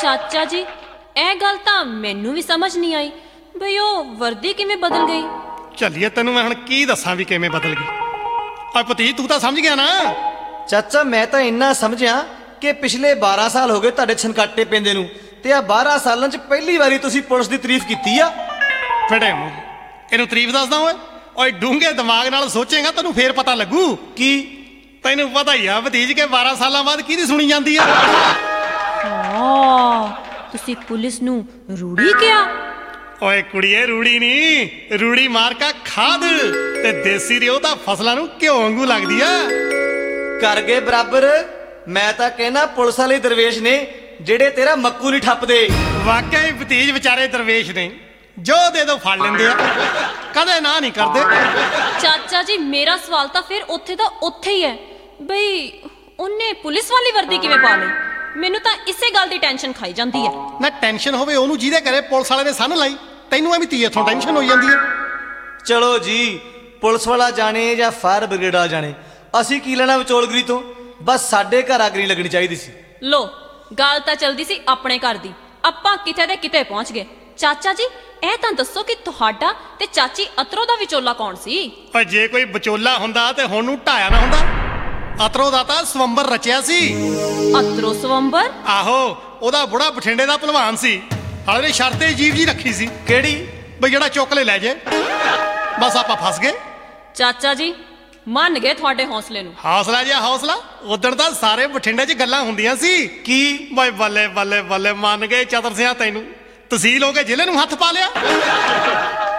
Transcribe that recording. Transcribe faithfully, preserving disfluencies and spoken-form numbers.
ਚਾਚਾ ਜੀ ਇਹ ਗੱਲ ਤਾਂ ਮੈਨੂੰ ਵੀ ਸਮਝ ਨਹੀਂ ਆਈ ਬਈ ਉਹ ਵਰਦੀ ਕਿਵੇਂ ਬਦਲ ਗਈ। ਚੱਲੀਏ ਤੈਨੂੰ ਮੈਂ ਹੁਣ ਕੀ ਦੱਸਾਂ ਵੀ ਕਿਵੇਂ ਬਦਲ ਗਈ। ਓਏ ਭਤੀਜ ਤੂੰ ਤਾਂ ਸਮਝ ਗਿਆ ਨਾ। ਚਾਚਾ ਮੈਂ ਤਾਂ ਇੰਨਾ ਸਮਝਿਆ ਕਿ ਪਿਛਲੇ ਬਾਰਾਂ ਸਾਲ ਹੋ ਗਏ ਤੁਹਾਡੇ ਛਨਕਾਟੇ ਪੈਂਦੇ ਨੂੰ, ਤੇ ਆ ਬਾਰਾਂ ਸਾਲਾਂ 'ਚ ਪਹਿਲੀ ਵਾਰੀ ਤੁਸੀਂ ਪੁਲਿਸ ਦੀ ਤਾਰੀਫ ਕੀਤੀ ਆ। ਫੜੇ ਮੂੰਹ ਇਹਨੂੰ ਤਾਰੀਫ ਦੱਸਦਾ ਓਏ। ਓਏ ਡੂੰਘੇ ਦਿਮਾਗ ਨਾਲ ਸੋਚੇਗਾ ਤੈਨੂੰ ਫੇਰ ਪਤਾ ਲੱਗੂ। ਕੀ? ਤੈਨੂੰ ਪਤਾ ਹੀ ਆ ਭਤੀਜ ਕੇ ਬਾਰਾਂ ਸਾਲਾਂ ਬਾਅਦ ਕਿਹਦੀ ਸੁਣੀ ਜਾਂਦੀ ਆ। ਹਾਂ ਤੁਸੀਂ ਪੁਲਿਸ ਨੂੰ ਰੂੜੀ ਕਿਹਾ? ਓਏ ਕੁੜੀਏ ਰੂੜੀ ਨਹੀਂ, ਰੂੜੀ ਮਾਰਕਾ ਖਾਦ ਤੇ ਦੇਸੀ ਰਿਓ ਤਾਂ ਫਸਲਾਂ ਨੂੰ ਘਿਓ ਵਾਂਗੂ ਲੱਗਦੀ ਆ। ਕਰ ਗਏ ਬਰਾਬਰ। ਮੈਂ ਤਾਂ ਕਹਿਣਾ ਪੁਲਿਸ ਵਾਲੇ ਦਰਵੇਸ਼ ਨੇ ਜਿਹੜੇ ਤੇਰਾ ਮੱਕੂ ਨਹੀਂ ਠੱਪਦੇ। ਵਾਕਿਆ ਹੀ ਭਤੀਜ ਵਿਚਾਰੇ ਦਰਵੇਸ਼ ਨੇ, ਜੋ ਦੇ ਦੋ ਫੜ ਲੈਂਦੇ ਆ, ਕਦੇ ਨਾ ਨਹੀਂ ਕਰਦੇ। ਚਾਚਾ ਜੀ ਮੇਰਾ ਸਵਾਲ ਤਾਂ ਫਿਰ ਉੱਥੇ ਦਾ ਉੱਥੇ ਹੀ ਹੈ ਬਈ ਉਹਨੇ ਪੁਲਿਸ ਵਾਲੀ ਵਰਦੀ ਕਿਵੇਂ ਪਾ ਲਈ। ਮੈਨੂੰ ਤਾਂ ਇਸੇ ਗੱਲ ਦੀ ਟੈਨਸ਼ਨ ਖਾਈ ਜਾਂਦੀ ਹੈ। ਨਾ ਟੈਨਸ਼ਨ ਹੋਵੇ ਉਹਨੂੰ ਜਿਹਦੇ ਘਰੇ ਪੁਲਿਸ ਵਾਲੇ ਨੇ ਸੰਨ ਲਾਈ, ਤੈਨੂੰ ਐਵੇਂ ਤੀ ਇੱਥੋਂ ਟੈਨਸ਼ਨ ਹੋਈ ਜਾਂਦੀ ਹੈ। ਚਲੋ ਜੀ ਪੁਲਿਸ ਵਾਲਾ ਜਾਣੇ ਜਾਂ ਫਾਇਰ ਬ੍ਰਿਗੇਡ ਵਾਲਾ ਜਾਣੇ, ਅਸੀਂ ਕੀ ਲੈਣਾ ਵਿਚੋਲਗਰੀ ਤੋਂ। ਬਸ ਸਾਡੇ ਘਰ ਅਗਰੀ ਲੱਗਣੀ ਚਾਹੀਦੀ ਸੀ। ਲੋ ਗੱਲ ਤਾਂ ਚਲਦੀ ਸੀ ਆਪਣੇ ਘਰ ਦੀ, ਆਪਾਂ ਕਿਤੇ ਦੇ ਕਿਤੇ ਪਹੁੰਚ ਗਏ। ਚਾਚਾ ਜੀ ਇਹ ਤਾਂ ਦੱਸੋ ਕਿ ਤੁਹਾਡਾ ਤੇ ਚਾਚੀ ਅਤਰੋ ਦਾ ਵਿਚੋਲਾ ਕੌਣ ਸੀ? ਓਏ ਜੇ ਕੋਈ ਵਿਚੋਲਾ ਹੁੰਦਾ ਤੇ ਹੁਣ ਨੂੰ ਢਾਇਆ ਨਾ ਹੁੰਦਾ। ਅਤਰੋ ਦਾ ਤਾਂ ਸਵੰਬਰ ਰਚਿਆ ਸੀ। ਅਤਰੋ ਸਵੰਬਰ? ਆਹੋ ਉਹਦਾ ਬੁੜਾ ਬਠਿੰਡੇ ਦਾ ਭਲਵਾਨ ਸੀ। ਹਾਲੇ ਨੇ ਸ਼ਰਤੇ ਜੀਵ ਜੀ ਰੱਖੀ ਸੀ। ਕਿਹੜੀ? ਬਈ ਜਿਹੜਾ ਚੁੱਕ ਲੈ ਲੈ ਜੇ। ਬਸ ਆਪਾਂ ਫਸ ਗਏ। ਚਾਚਾ ਜੀ ਮੰਨ ਗਏ ਤੁਹਾਡੇ ਹੌਸਲੇ ਨੂੰ। ਹੌਸਲਾ ਜਿਹਾ ਹੌਸਲਾ ਉਦਣ ਤਾਂ ਸਾਰੇ ਬਠਿੰਡੇ 'ਚ ਗੱਲਾਂ ਹੁੰਦੀਆਂ ਸੀ। ਕੀ? ਬਈ ਬੱਲੇ ਬੱਲੇ ਬੱਲੇ ਮੰਨ ਗਏ ਚਤਰ ਸਿਆ ਤੈਨੂੰ। ਤਹਿਸੀਲ ਹੋ ਕੇ ਜ਼ਿਲ੍ਹੇ ਨੂੰ ਹੱਥ ਪਾ ਲਿਆ।